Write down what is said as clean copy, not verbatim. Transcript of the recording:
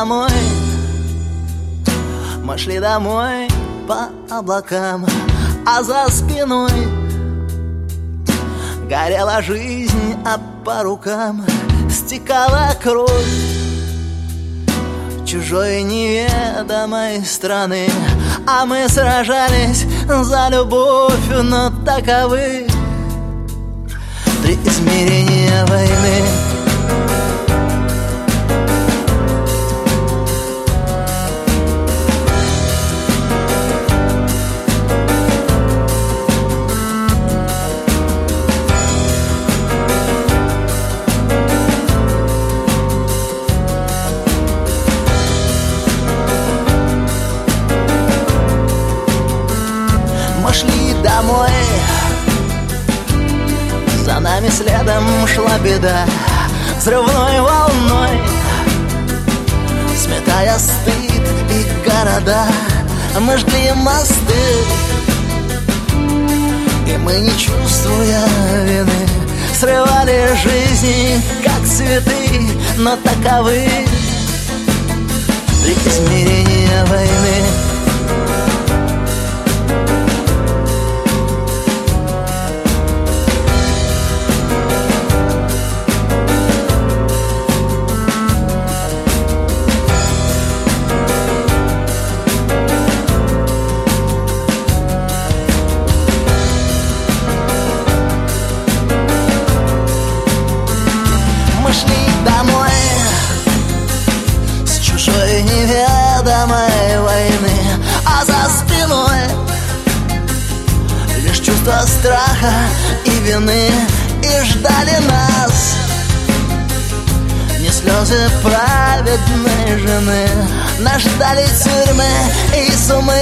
домой, мы шли домой по облакам, а за спиной горела жизнь, а по рукам стекала кровь чужой неведомой страны. А мы сражались за любовь, но таковы три измерения войны. Шли домой, за нами следом шла беда, взрывной волной сметая стыд и города. Мы жгли мосты, и мы, не чувствуя вины, срывали жизни, как цветы, но таковы три измерения войны. Неведомой войны, а за спиной лишь чувство страха и вины. И ждали нас не слезы праведной жены, нас ждали тюрьмы и сумы